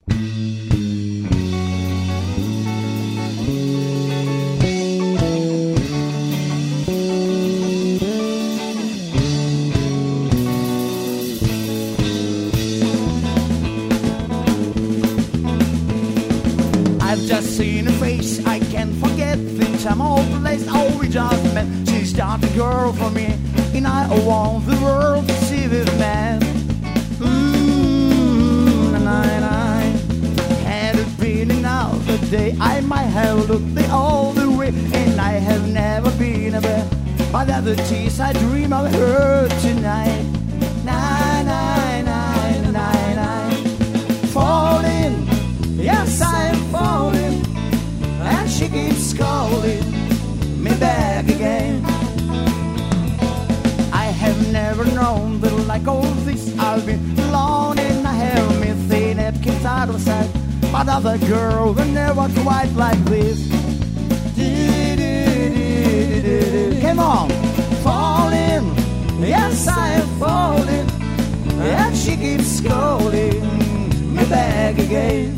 I've just seen her face, I can't forget the time or place. Oh, we just met. She's not a girl for me, and I want the world to see this man. Had it been another day, I might have looked the other way, and I have never been a bed. But at the tears I dream of her tonight. Falling, yes I'm falling, and she keeps calling me back again. I have never known the like of this. I've been alone and I have me thin that keeps out of sight. But other girls are never quite like this. Come on, falling, yes I'm falling, and she keeps calling me back again.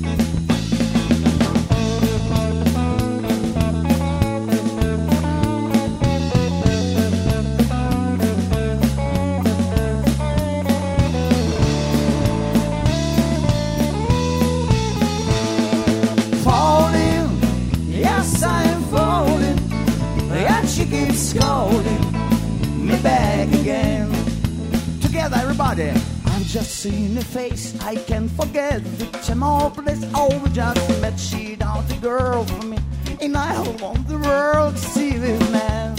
She keeps calling me back again. Together, everybody. I'm just seeing her face. I can't forget the time or place. Oh, we just met. She not the girl for me, and I want the world to see this man.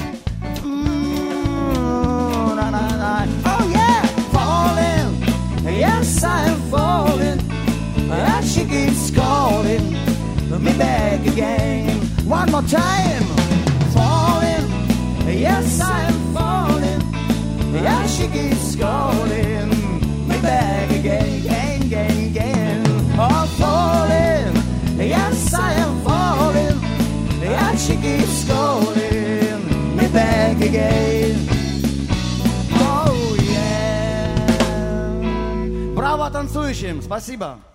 Oh yeah, falling. Yes, I'm falling, and she keeps calling me back again. One more time. Falling, yes I'm falling, yeah she keeps calling me back again. Oh falling, yes I am falling, yeah she keeps calling me back again. Oh yeah. Браво танцующим, спасибо.